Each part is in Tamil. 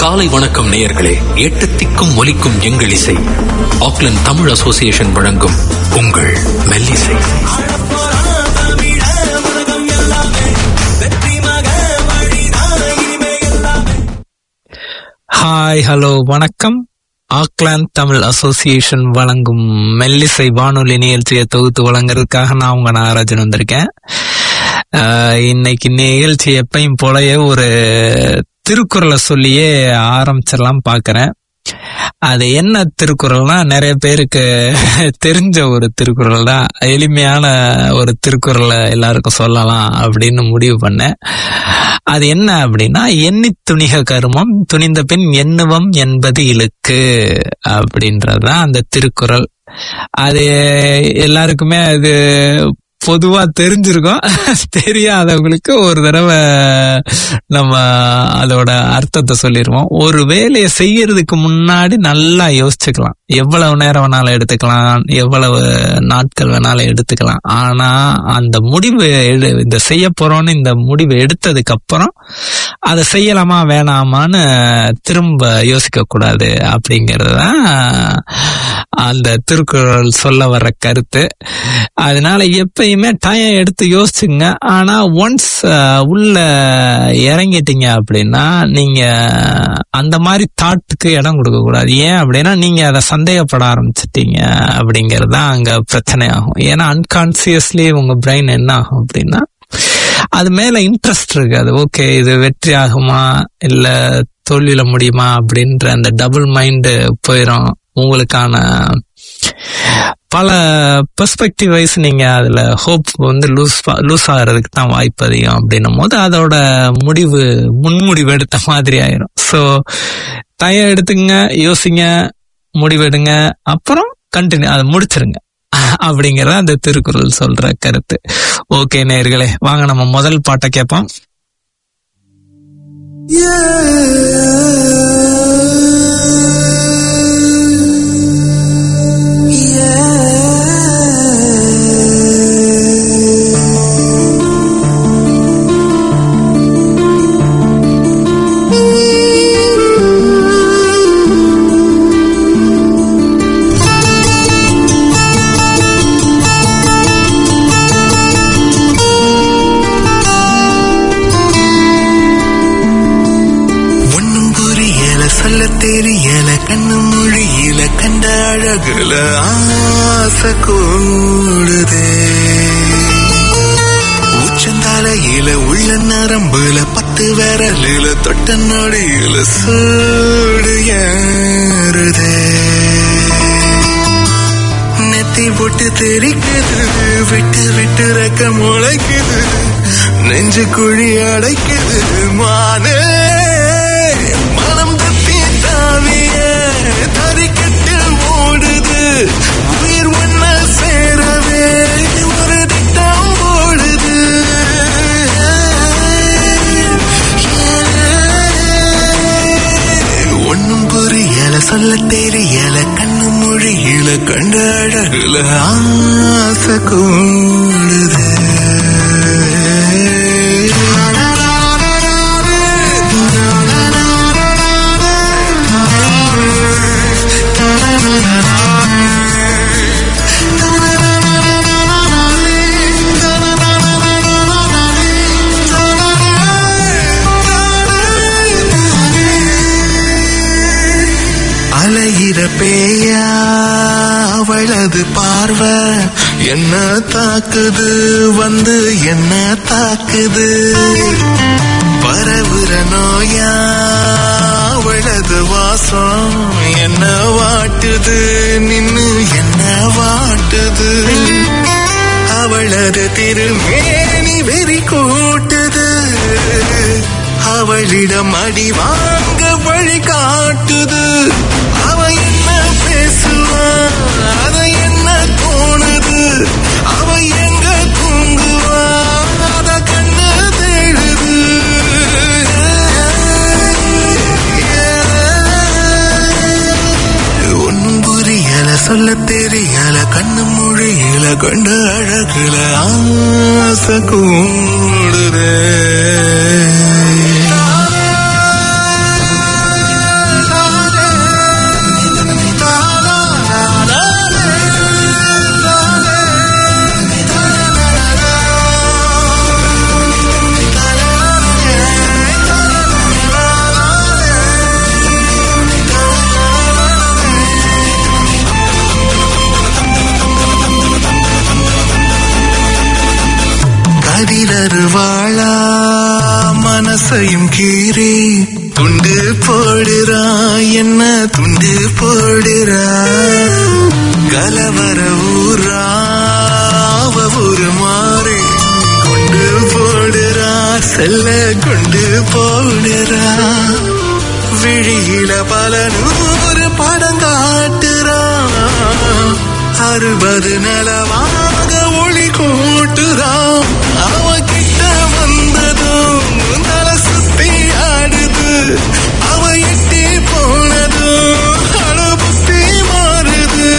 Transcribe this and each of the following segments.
காலை வணக்கம் நேயர்களே. எட்டு திக்கும் ஒலிக்கும் எங்கள் இசை. ஆக்லாந்து தமிழ் அசோசியேஷன் வழங்கும் உங்கள் மெல்லிசை. ஹாய், ஹலோ, வணக்கம். ஆக்லாந்து தமிழ் அசோசியேஷன் வழங்கும் மெல்லிசை வானொலி நிகழ்ச்சியை தொகுத்து வழங்குறதுக்காக நான் உங்க நாகராஜன் வந்திருக்கேன். இன்னைக்கு நிகழ்ச்சி எப்பயும் போலயே ஒரு திருக்குறளை சொல்லியே ஆரம்பிச்சிடலாம் பாக்குறேன். அது என்ன திருக்குறள்னா, நிறைய பேருக்கு தெரிஞ்ச ஒரு திருக்குறள் தான். எளிமையான ஒரு திருக்குறளை எல்லாருக்கும் சொல்லலாம் அப்படின்னு முடிவு பண்ணேன். அது என்ன அப்படின்னா, எண்ணி துணிக கருமம் துணிந்த பின் எண்ணுவம் என்பது இழுக்கு அப்படின்றதுதான் அந்த திருக்குறள். அது எல்லாருக்குமே அது பொதுவா தெரிஞ்சிருக்கும். தெரியாதவங்களுக்கு ஒரு தடவை நம்ம அதோட அர்த்தத்தை சொல்லிடுவோம். ஒரு வேலையை செய்யறதுக்கு முன்னாடி நல்லா யோசிச்சுக்கலாம். எவ்வளவு நேரம் வேணாலும் எடுத்துக்கலாம், எவ்வளவு நாட்கள் வேணாலும் எடுத்துக்கலாம். ஆனா அந்த முடிவு இந்த செய்ய போறோம்னு இந்த முடிவு எடுத்ததுக்கு அப்புறம் அதை செய்யலாமா வேணாமான்னு திரும்ப யோசிக்க கூடாது அப்படிங்கறதுதான் அந்த திருக்குறள் சொல்ல வர்ற கருத்து. அதனால எப்பயுமே டைம் எடுத்து யோசிச்சுங்க. ஆனா ஒன்ஸ் உள்ள இறங்கிட்டீங்க அப்படின்னா நீங்க அந்த மாதிரி தாட்டுக்கு இடம் கொடுக்க கூடாது. ஏன் அப்படின்னா, நீங்க அதை சந்தேகப்பட ஆரம்பிச்சிட்டீங்க அப்படிங்கறது தான் அங்க பிரச்சனை ஆகும். ஏன்னா அன்கான்சியஸ்லி உங்க பிரெயின் என்ன ஆகும் அப்படின்னா, அது மேல இன்ட்ரெஸ்ட் இருக்காது. ஓகே, இது வெற்றி ஆகுமா இல்ல தோல்வியில முடியுமா அப்படின்ற அந்த டபுள் மைண்ட் போயிடும். உங்களுக்கான பல பெர்ஸ்பெக்டிவ் வைஸ் நீங்க அதுல ஹோப் வந்து லூஸ் ஆகிறதுக்கு தான் வாய்ப்பு அதிகம். அப்படின்னும் போது அதோட முன்முடிவு எடுத்த மாதிரி ஆயிரும். ஸோ டைம் எடுத்துங்க, யோசிங்க, முடிவெடுங்க, அப்புறம் கண்டினியூ அதை முடிச்சிருங்க அப்படிங்கறத அந்த திருக்குறள் சொல்ற கருத்து. ஓகே நேயர்களே, வாங்க நம்ம முதல் பாட்டை கேட்போம். தெரியல கண்ணு மொழியில கண்ட அழகுல ஆசை கூடுதே. உச்சந்தலையில உள்ள நரம்புல 10 விரலில தொட்ட நொடியில சூடு ஏறுதே. நெத்தி போட்டு தெரிக்குது, விட்டு விட்டு ரெக்க முளைக்குது, நெஞ்சு குழி அடைக்குது. மானே மனம் தப்பி தாவிய தறிக்கட்டில் ஓடுது, உயிர் ஒன்ன சேரவே ஒரு திட்டம் ஓடுது. ஒன்னும் புரியல, சொல்ல தெரியல, கண்ணு மொழியில கண்ட அழகுல ஆசை கூடுது. அலையிற பேயா அவளது பார்வை என்ன தாக்குது, வந்து என்ன தாக்குது. பரவுற நோயா அவளது வாசம் என்ன வாட்டுது, நின்னு என்ன வாட்டுது. அவளது திருமேனி வெறி கூட்டுது, அவளிடம் அடி வாங்க வழி காட்டுது. அவ என்ன பேசுவா, அதை என்ன தோணுது, அவ எங்க தூங்குவா, அத கண்ணு தேடுது. ஒன்னும் புரியல, சொல்ல தெரியல, கண்ணு மொழியில கண்ட அழகுல ஆசை கூடுதே. மயிலருவாளா மனசையும் கீறி துண்டு போடுறா என்ன துண்டு போடுறா கலவர ஊரா ஊரு மாறி கொண்டு போடுறா செல்ல கொண்டு போடுறா விழியில பல 100 படம் காட்டுறா 60 நிலவாக ஒளி கூட்டுறா அவகிட்ட வந்ததும் தல சுத்தி ஆடுது அவ எட்டி போனதும் அழுபுத்தி மாறுது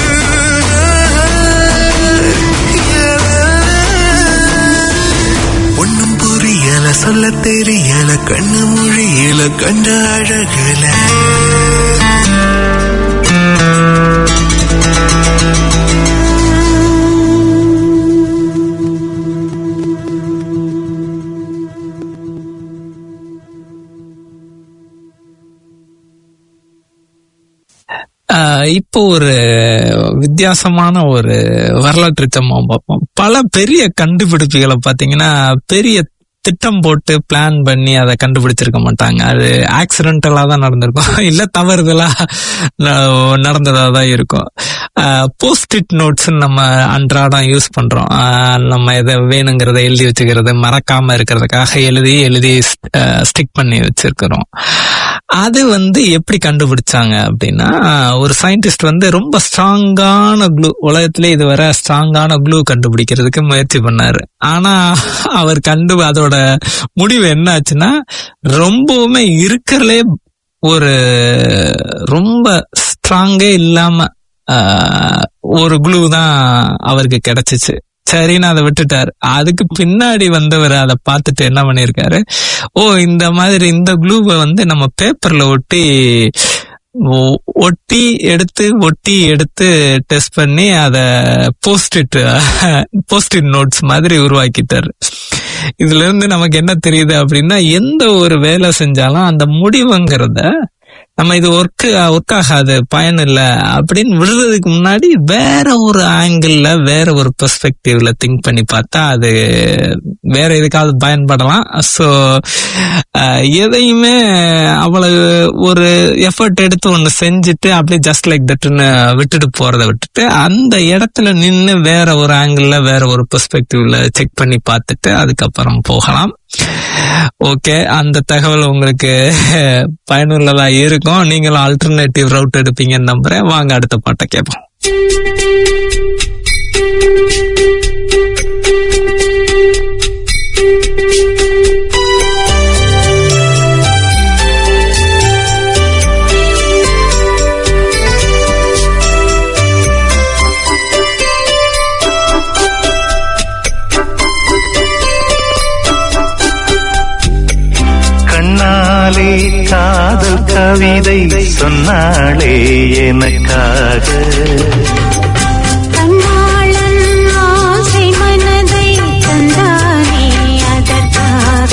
ஒன்னும் புரியல சொல்ல தெரியல கண்ணு மொழியில கண்ட அழகுல இப்போ ஒரு வித்தியாசமான ஒரு வரலாற்று சம்பவம் பார்ப்போம். பல பெரிய கண்டுபிடிப்புகளை பாத்தீங்கன்னா பெரிய திட்டம் போட்டு பிளான் பண்ணி அதை கண்டுபிடிச்சிருக்க மாட்டாங்க. அது ஆக்சிடென்டலா தான் நடந்திருக்கும், இல்ல தவறுதலா நடந்ததா தான் இருக்கும். போஸ்ட்-இட் நோட்ஸ் நம்ம அன்றாடம் யூஸ் பண்றோம். நம்ம எதை வேணுங்கிறத எழுதி வச்சுக்கிறது, மறக்காம இருக்கிறதுக்காக எழுதி ஸ்டிக் பண்ணி வச்சிருக்கிறோம். அது எப்படி கண்டுபிடிச்சாங்க அப்படின்னா, ஒரு சயின்டிஸ்ட் ரொம்ப ஸ்ட்ராங்கான க்ளூ, உலகத்திலே இதுவரை ஸ்ட்ராங்கான க்ளூ கண்டுபிடிக்கிறதுக்கு முயற்சி பண்ணாரு. ஆனா அவர் அதோட முடிவு என்ன ஆச்சுன்னா, ரொம்பவுமே இருக்கிறதுலே ஒரு ரொம்ப ஸ்ட்ராங்கே இல்லாம ஒரு க்ளூ தான் அவருக்கு கிடைச்சிச்சு. சரின்னு அதை விட்டுட்டாரு. அதுக்கு பின்னாடி வந்தவர் அதை பார்த்துட்டு என்ன பண்ணிருக்காரு, இந்த மாதிரி இந்த க்ளூவை நம்ம பேப்பர்ல ஒட்டி எடுத்து டெஸ்ட் பண்ணி அத போஸ்ட்-இட் நோட்ஸ் மாதிரி உருவாக்கிட்டாரு. இதுல இருந்து நமக்கு என்ன தெரியுது அப்படின்னா, எந்த ஒரு வேலை செஞ்சாலும் அந்த முடிவுங்கிறத நம்ம இது ஒர்க் ஆகாது, பயன் இல்ல அப்படின்னு விடுறதுக்கு முன்னாடி வேற ஒரு ஆங்கிள், வேற ஒரு பெர்ஸ்பெக்டிவ்ல திங்க் பண்ணி பார்த்தா அது வேற எதுக்காவது பயன்படலாம். சோ எதையுமே அவ்வளவு ஒரு எஃபர்ட் எடுத்து ஒண்ணு செஞ்சுட்டு அப்படியே ஜஸ்ட் லைக் தட்னு விட்டுட்டு போறதை விட்டுட்டு அந்த இடத்துல நின்று வேற ஒரு ஆங்கிள், வேற ஒரு பெர்ஸ்பெக்டிவ்ல செக் பண்ணி பார்த்துட்டு அதுக்கப்புறம் போகலாம். ஓகே, அந்த தகவல் உங்களுக்கு பயனுள்ளதா இருக்கும். நீங்களும் ஆல்டர்னேட்டிவ் ரவுட் எடுப்பீங்கன்னு நம்புறேன். வாங்க அடுத்த பாட்டை கேட்போம். காதல் கவிதை சொன்னாளே எனக்காக, கண்ணாளன் ஆசை மனதை தந்தானே அதற்காக,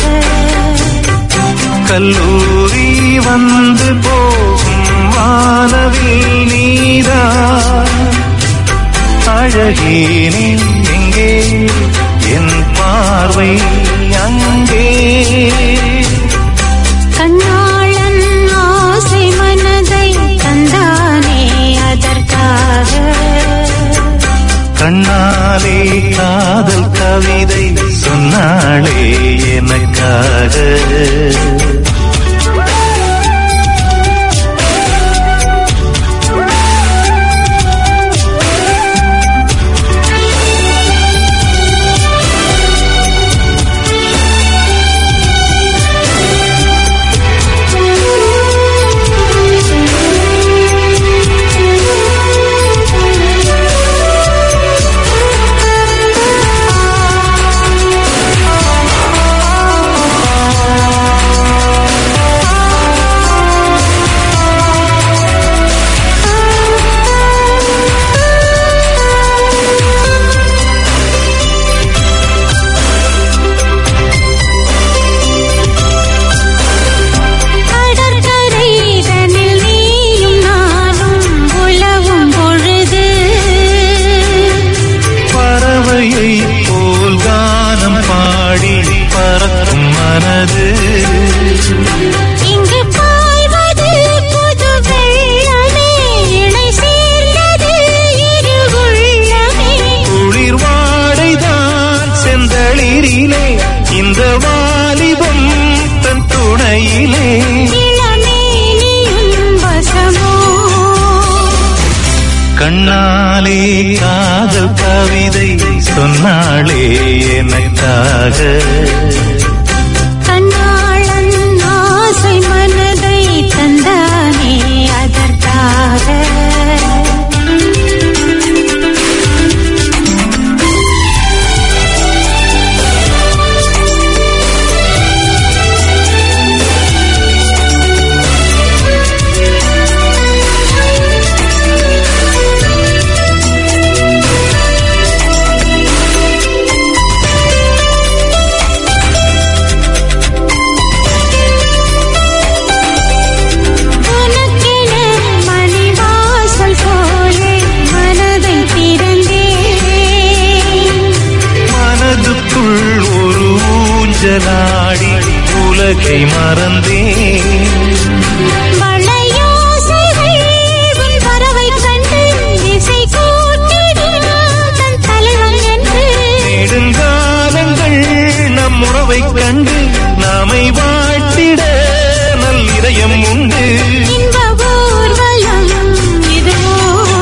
கல்லூரி வந்து போகும் வானவில் நீதான் அழகே நீ எங்கே, என் பார்வை அங்கே, கண்ணாளன் ஆசை மனதை தந்தானே அதற்காக, கண்ணாலே காதல் கவிதை சொன்னாளே எனக்காக. ஆனது. இங்கு பாய்வது புது வெள்ளமே, இணை சேர்ந்தது இரு உள்ளமே. குளிர் வாடைதான் செந்தளிரிலே, இந்த வாலிபம் தன் துணையிலே. இளமேனியும் வசமோ, கண்ணாலே காதல் கவிதை சொன்னாளே எனக்காக. கண்ணாளன் ஆசை மனதை தந்தானே அதற்காக. உனக்கென மணிவாசல் போலே மனதை திறந்தேன். மனதுக்குள் ஒரு ஊஞ்சலாடி உலகை மறந்தேன். வளையோசைகள் உன் வரவைக் கண்டு இசை கூட்டிடும் தன் தலைவன் என்று. நெடுங்காலங்கள் நம் உறவைக் கண்டு நாமை வாழ்த்திட நல்லிதயம் உண்டு. இன்ப ஊர்வலம் இதுவோ,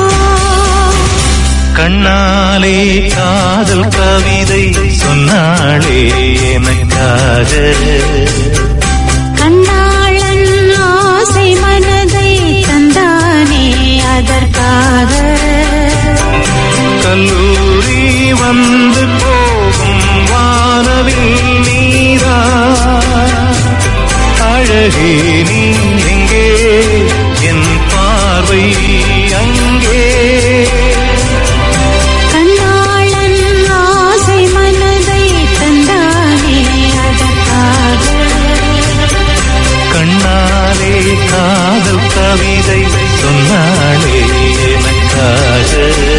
கண்ணாலே காதல் கவிதை சொன்னாளே எனக்காக. கண்ணாளன் ஆசை மனதை தந்தானே அதற்காக. கல்லூரி வந்து போகும் வானவில் நீரா, அழகே நீ எங்கே, என் பார்வை அங்கே. கண்ணாளன் ஆசை மனதை தந்தானே அதற்காக. கண்ணாலே காதல் கவிதை சொன்னாளே எனக்காக.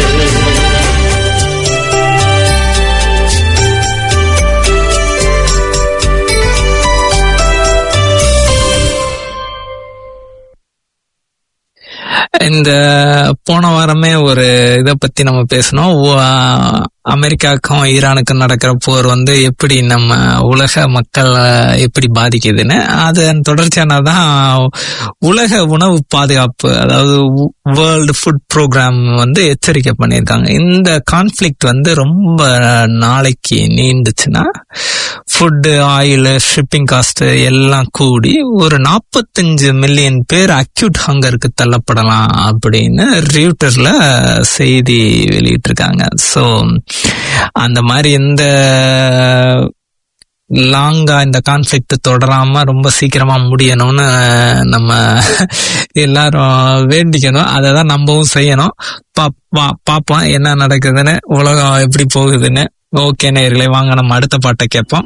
இந்த போன வாரமே ஒரு இதை பத்தி நம்ம பேசணும். அமெரிக்காவுக்கும் ஈரானுக்கும் நடக்கிற போர் வந்து எப்படி நம்ம உலக மக்கள் எப்படி பாதிக்குதுன்னு, அதன் தொடர்ச்சியானதான் உலக உணவு பாதுகாப்பு, அதாவது வேர்ல்டு ஃபுட் ப்ரோக்ராம் வந்து எச்சரிக்கை பண்ணியிருக்காங்க. இந்த கான்ஃபிளிக்ட் வந்து ரொம்ப நாளைக்கு நீண்டுச்சுன்னா ஃபுட்டு, ஆயில், ஷிப்பிங் காஸ்ட் எல்லாம் கூடி ஒரு 45 மில்லியன் பேர் அக்யூட் ஹங்கருக்கு தள்ளப்படலாம் அப்படின்னு ரியூட்டர்ல செய்தி வெளியிட்டிருக்காங்க. ஸோ அந்த மாதிரி இந்த லாங்கா இந்த கான்ஃபிளிக்ட் தொடராம ரொம்ப சீக்கிரமா முடியணும்னு நம்ம எல்லாரும் வேண்டிக்கணும். அதை தான் நம்மவும் செய்யணும். பாப்போம் என்ன நடக்குதுன்னு, உலகம் எப்படி போகுதுன்னு. ஓகே நேயர்களே, வாங்க நம்ம அடுத்த பாட்டை கேட்போம்.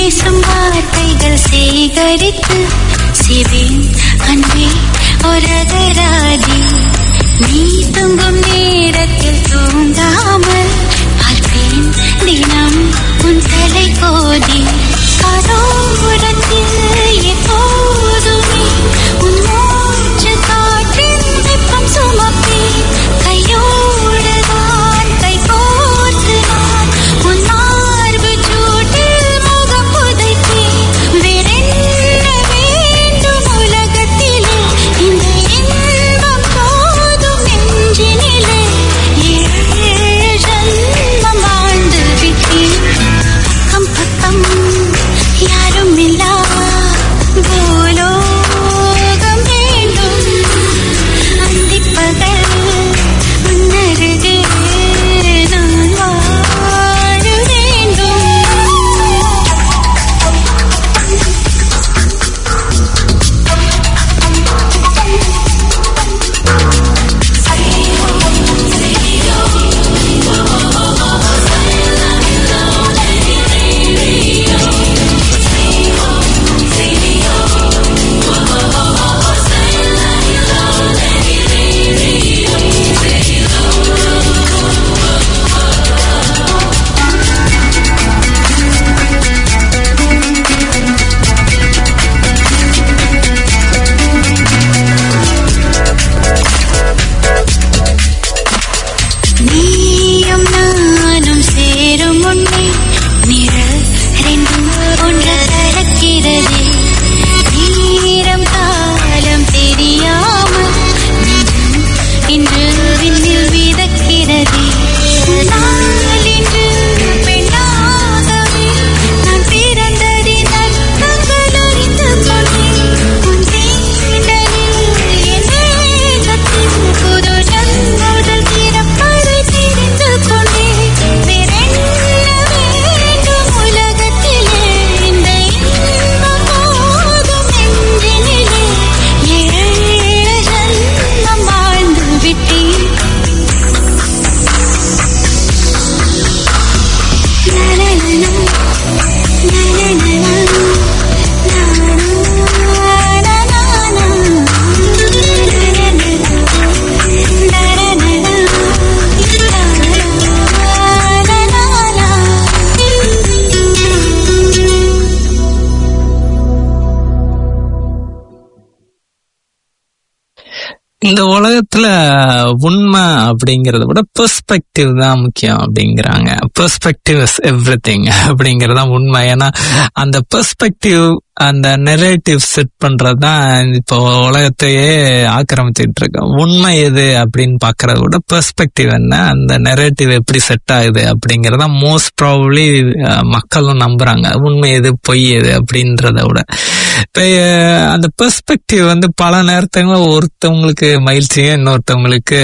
பேசும் வார்த்தைகள் சேகரித்து சிவேன் அன்பே ஒரகராதி. நீ தூங்கும் நேரத்தில் தூங்காமல் பார்ப்பேன் தினம் உன் தலை கோதி. கரோபுரத்தில் எப்போதுமே உன் மூச்சு காற்றின் வெப்பம் சுமப்பேன். கையோடுதான் கை கோர்த்து நான் உன் மார்பு சூட்டில் முகம் புதைப்பேன். வேறென்ன வேண்டும் உலகத்திலே இந்த இன்பம் போதும் நெஞ்சினிலே. ஏழு ஜன்மம் வாழ்ந்து விட்டேன். பக்கம் பக்கம் யாரும் இல்லா பூலோகம் வேண்டும். அந்திப்பகல் உன்னருகே நான் வாழ வேண்டும். நீயும் நானும் சேரும் முன்னே நிழல் ரெண்டும் ஒன்று கலக்கிறதே. நேரம் காலம் தெரியாமல் நெஞ்சம் இன்று விண்ணில் மிதக்கிறதே. நான் இன்று பெண்ணாகவே நான் பிறந்ததின் அர்த்தங்கள் அறிந்து கொண்டேன். உன் தீண்டலில் என் தேகத்தில் புது ஜன்னல்கள் திறப்பதை தெரிந்து கொண்டேன். வேறென்ன வேண்டும் உலகத்திலே இந்த இன்பம் போதும் நெஞ்சினிலே. ஏழு ஜன்மம் வாழ்ந்து விட்டேன். இந்த உலகத்துல உண்மை அப்படிங்கறத விட பெர்ஸ்பெக்டிவ் தான் முக்கியம் அப்படிங்கிறாங்க. பெர்ஸ்பெக்டிவ் இஸ் எவ்ரிதிங் அப்படிங்கறதான் உண்மை. ஏன்னா அந்த பெர்ஸ்பெக்டிவ், அந்த நெரேட்டிவ் செட் பண்றதுதான் இப்போ உலகத்தையே ஆக்கிரமிச்சுட்டு இருக்கு. உண்மை எது அப்படின்னு பாக்குறத விட பெர்ஸ்பெக்டிவ் என்ன, அந்த நெரேட்டிவ் எப்படி செட் ஆகுது அப்படிங்கறத மோஸ்ட் ப்ராபப்ளி மக்களும் நம்புறாங்க. உண்மை எது பொய் எது அப்படின்றத விட இப்ப அந்த பெர்ஸ்பெக்டிவ் வந்து பல நேரத்துல ஒருத்தவங்களுக்கு மகிழ்ச்சியும் இன்னொருத்தவங்களுக்கு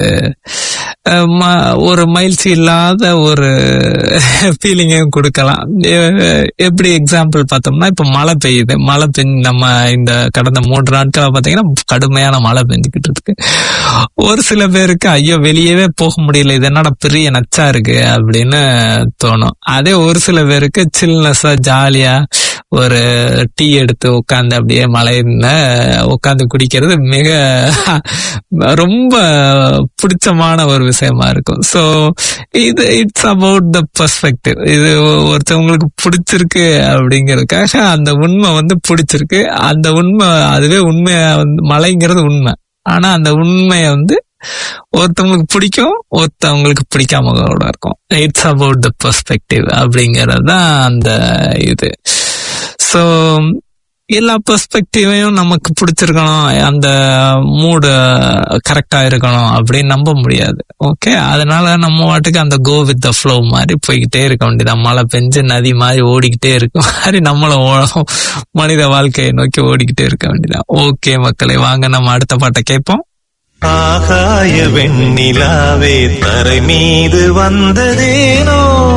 ஒரு மகிழ்ச்சி இல்லாத ஒரு ஃபீலிங்கையும் கொடுக்கலாம். எப்படி எக்ஸாம்பிள் பார்த்தோம்னா, இப்ப மழை பெய்யுது. மழை பெஞ்சு நம்ம இந்த கடந்த 3 நாட்களா பாத்தீங்கன்னா கடுமையான மழை பெஞ்சுக்கிட்டு இருக்கு. ஒரு சில பேருக்கு ஐயோ வெளியவே போக முடியல, இது என்னடா பெரிய நச்சா இருக்கு அப்படின்னு தோணும். அதே ஒரு சில பேருக்கு சில்னஸா ஜாலியா ஒரு டீ எடுத்து உட்காந்து அப்படியே மழையில உட்காந்து குடிக்கிறது மிக ரொம்ப பிடிச்சமான ஒரு விஷயமா இருக்கும். ஸோ இது இட்ஸ் அபவுட் த பெர்ஸ்பெக்டிவ். இது ஒருத்தவங்களுக்கு பிடிச்சிருக்கு அப்படிங்கறதுக்காக அந்த உண்மை வந்து பிடிச்சிருக்கு. அந்த உண்மை அதுவே உண்மையா வந்து மழைங்கிறது உண்மை. ஆனா அந்த உண்மைய வந்து ஒருத்தவங்களுக்கு பிடிக்கும், ஒருத்தவங்களுக்கு பிடிக்காம கூட இருக்கும். இட்ஸ் அபவுட் த பெர்ஸ்பெக்டிவ் அப்படிங்கறது தான் அந்த இது. ஸோ எல்லா பெர்ஸ்பெக்டிவையும் நமக்கு பிடிச்சிருக்கணும், அந்த மூடு கரெக்டா இருக்கணும் அப்படின்னு நம்ப முடியாது. ஓகே, அதனால நம்ம வாட்டுக்கு அந்த கோ வித் த ஃப்ளோ மாதிரி போய்கிட்டே இருக்க வேண்டியதான். மழை பெஞ்சு நதி மாதிரி ஓடிக்கிட்டே இருக்க மாதிரி நம்மளும் மனித வாழ்க்கையை நோக்கி ஓடிக்கிட்டே இருக்க வேண்டியதான். ஓகே மக்களே, வாங்க நம்ம அடுத்த பாட்டை கேட்போம். ஆகாய வெண்ணிலாவே தரை மீது வந்ததேனோ,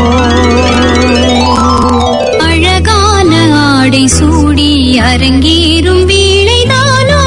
அழகான ஆடை சூடி அரங்கேறும் வீழைதானோ,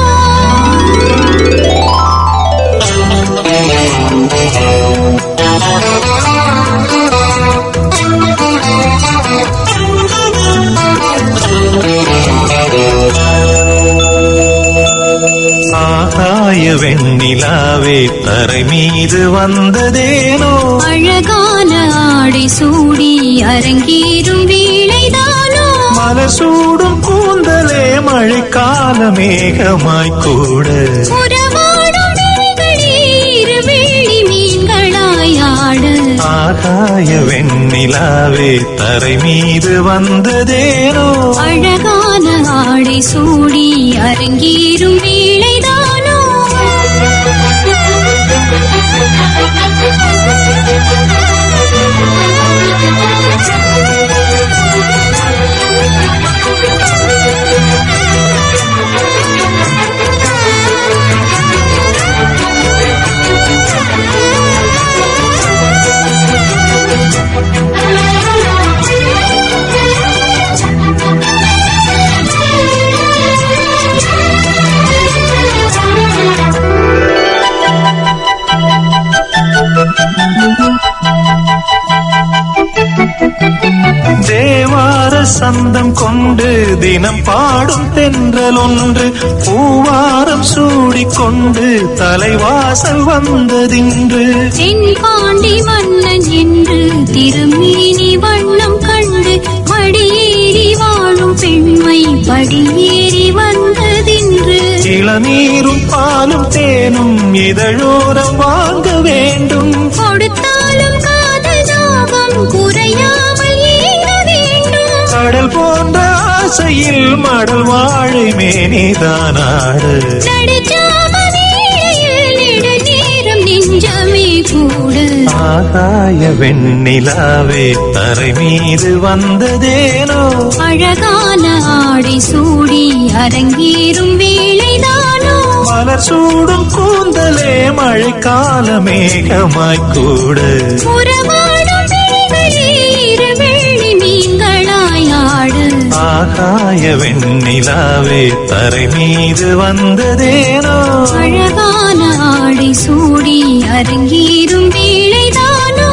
தரை மீது வந்ததேனோ அழகான ஆடை சூடி அரங்கேறும் வேளைதானோ மலர் சூடும் கூந்தலே மழைக்கால மேகமாய் கூட உறவாடும் விழிகளே இரு வெள்ளி மீன்களாயாட ஆகாய வெண்ணிலாவே தரை மீது வந்ததேனோ அழகான ஆடை சூடி அரங்கேறும் வேளைதானோ தேவார சந்தம் கொண்டு தினம் பாடும் தென்றல் ஒன்று பூவாரம் சூடிக்கொண்டு தலைவாசல் வந்ததின்று தென்பாண்டி மன்னன் என்று திருமேனி வண்ணம் கண்டு மடியேறி வாழும் பெண்மை படியேறி வந்ததின்று இளநீரும் பாலும் தேனும் இதழோரம் வாங்க வேண்டும் கொடுத்தாலும் காதல் தாகம் குறையாமல் ஏற வேண்டும் கடல் போன்ற ஆசையில் மடல் வாழை மேனிதானாடு நெஞ்சமே கூட ஆகாய வெண்ணிலாவே தரை மீது வந்ததேனோ அழகான ஆடை சூடி அரங்கேறும் வேளைதானோ மலர் சூடும் கூந்தலே மழைக்கால மேகமாய் கூட உறவாடும் விழிகளே இரு வெள்ளி மீன்களாயாடு ஆகாய வெண்ணிலாவே தரை மீது வந்ததேனோ அழகான ஆடை சூடி அரங்கேறும் வேளைதானோ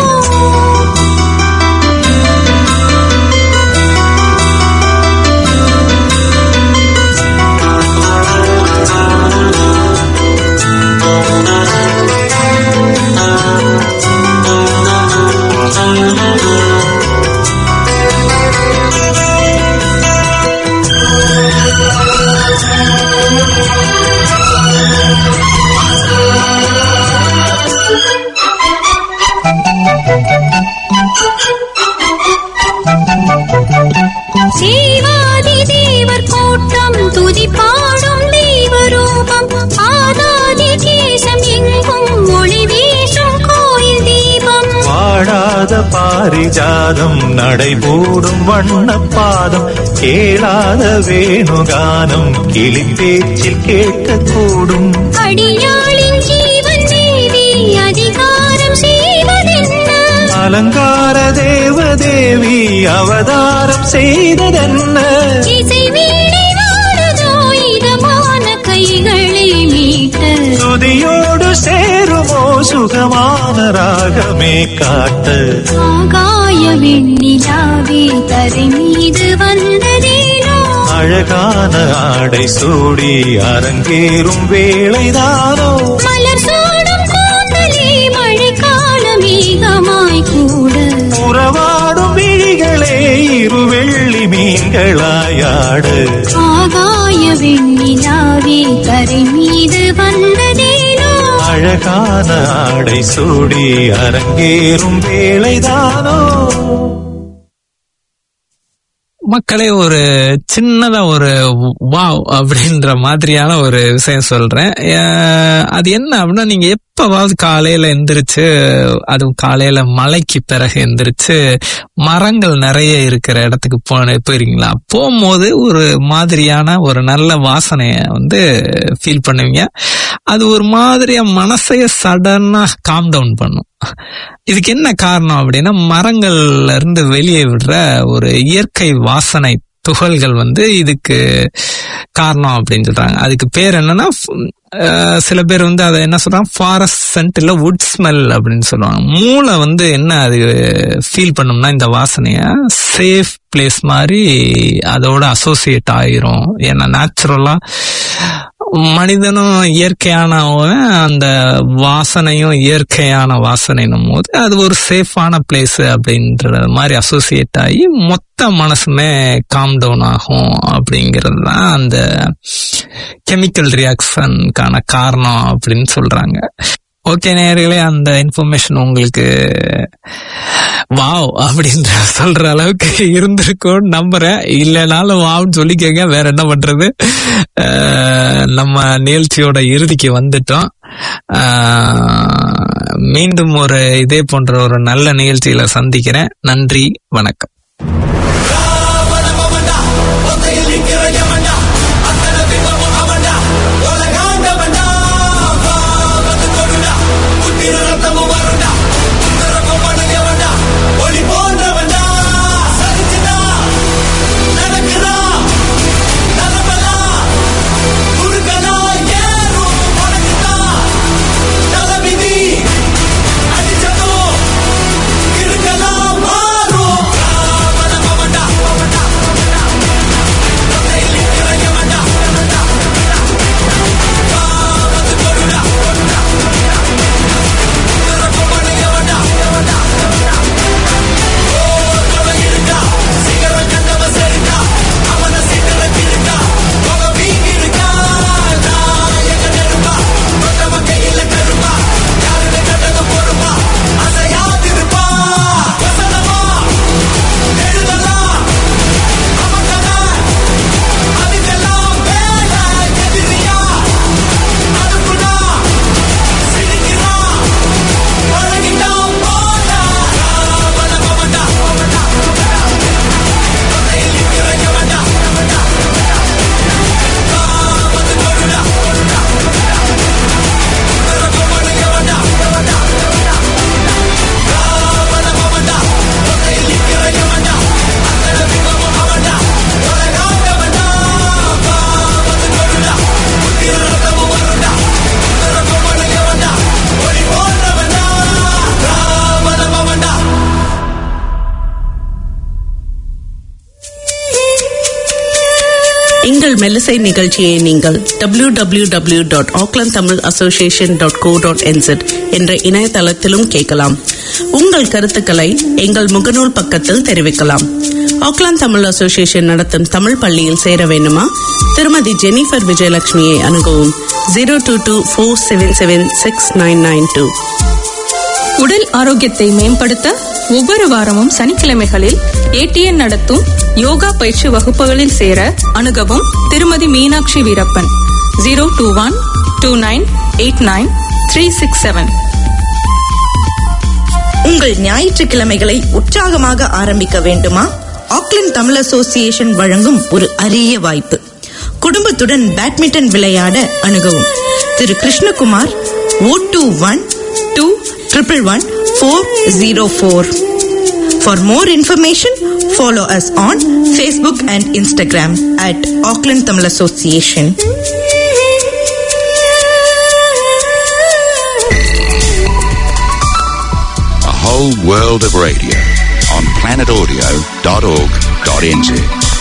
தேவாதி தேவர் கூட்டம் துதி பாடும் தெய்வரூபம் ஆதாதி தேசம் எங்கும் ஒளி வீசும் கோயில் தீபம் வாழாத பாரிஜாதம் நடைபோடும் வண்ணப்பாதம் கேளாத வேணுகானம் கிளி பேச்சில் கேட்கக்கூடும் அடியாளின் ஜீவன் தேவி அதிகாரம் செய்வதென்ன அலங்கார தேவதேவி அவதாரம் செய்ததென்ன இசை வீணை வாழுதோ இதமான கைகளை மீட்ட துதியோடு சேருமோ சுகமான ராகமே காட்ட ஆகாய வெண்ணிலாவே தரை மீது வந்ததேனோ அழகான ஆடை சூடி அரங்கேறும் வேளைதானோ மலர் சூடும் கூந்தலே மழைக்கால மேகமாய் கூட உறவாடும் விழிகளே இரு வெள்ளி மீன்களாயாடு ஆகாய வெண்ணிலாவே தரை மீது வந்ததேனோ அழகான ஆடை சூடி அரங்கேறும் வேளைதானோ மக்களே, ஒரு சின்னதா ஒரு வாவ் அப்படின்ற மாதிரியான ஒரு விஷயம் சொல்றேன். அது என்ன அப்படின்னா, நீங்க எப்பவாவது காலையில எந்திரிச்சு, அதுவும் காலையில மழைக்கு பிறகு எந்திரிச்சு மரங்கள் நிறைய இருக்கிற இடத்துக்கு போயிருக்கீங்களா? போகும்போது ஒரு மாதிரியான ஒரு நல்ல வாசனைய வந்து ஃபீல் பண்ணுவீங்க. அது ஒரு மாதிரியா மனசைய சடனா காம் டவுன் பண்ணும். இதுக்கு என்ன காரணம் அப்படின்னா, மரங்கள்ல இருந்து வெளியே விடுற ஒரு இயற்கை வாசனை துகள்கள் வந்து இதுக்கு காரணம் அப்படின்னு சொல்றாங்க. அதுக்கு பேர் என்னன்னா, சில பேர் வந்து அதை என்ன சொல்றாங்க, ஃபாரஸ்ட் சென்ட் இல்ல வுட் ஸ்மெல் அப்படின்னு சொல்லுவாங்க. மூளை வந்து என்ன அது ஃபீல் பண்ணும்னா, இந்த வாசனைய சேஃப் பிளேஸ் மாதிரி அதோட அசோசியேட் ஆயிரும். ஏன்னா நேச்சுரலா மனிதனும் இயற்கையானவன், அந்த வாசனையும் இயற்கையான வாசனைன்னும் போது அது ஒரு சேஃபான பிளேஸ் அப்படின்ற மாதிரி அசோசியேட் ஆகி மொத்த மனசுமே காம் டவுன் ஆகும் அப்படிங்கிறது தான் அந்த கெமிக்கல் ரியாக்ஷனுக்கான காரணம் அப்படின்னு சொல்றாங்க. ஓகே நேயர்களே, அந்த இன்ஃபர்மேஷன் உங்களுக்கு வாவ் அப்படின்ற சொல்ற அளவுக்கு இருந்திருக்கும்னு நம்புறேன். இல்லைனாலும் வாவ்னு சொல்லிக்கங்க, வேற என்ன பண்றது. நம்ம நிகழ்ச்சியோட இறுதிக்கு வந்துட்டோம். மீண்டும் ஒரு இதே போன்ற ஒரு நல்ல நிகழ்ச்சியில சந்திக்கிறேன். நன்றி, வணக்கம். எங்கள் மெல்லிசை நிகழ்ச்சியை நீங்கள் www.aucklandtamilassociation.co.nz என்ற இணையதளத்திலும் கேட்கலாம். உங்கள் கருத்துக்களை எங்கள் முகநூல் பக்கத்தில் தெரிவிக்கலாம். ஆக்லாந்து தமிழ் அசோசியேஷன் நடத்தும் தமிழ் பள்ளியில் சேர வேண்டுமா? திருமதி ஜெனிஃபர் விஜயலட்சுமியை அணுகவும் 0224776992. உடல் ஆரோக்கியத்தை மேம்படுத்த ஒவ்வொரு வாரமும் சனிக்கிழமைகளில் ATN நடத்தும் யோகா பயிற்சி வகுப்புகளில் சேர அணுகவும் திருமதி மீனாட்சி வீரப்பன் 0212989 உங்கள் ஞாயிற்றுக்கிழமைகளை உற்சாகமாக ஆரம்பிக்க வேண்டுமா? ஆக்லாந்து தமிழ் அசோசியேஷன் வழங்கும் ஒரு அரிய வாய்ப்பு. குடும்பத்துடன் பேட்மிண்டன் விளையாட அணுகவும் திரு Krishnakumar 021211404. For more information, follow us on Facebook and Instagram at Auckland Tamil Association. A whole world of radio on planetaudio.org.nz.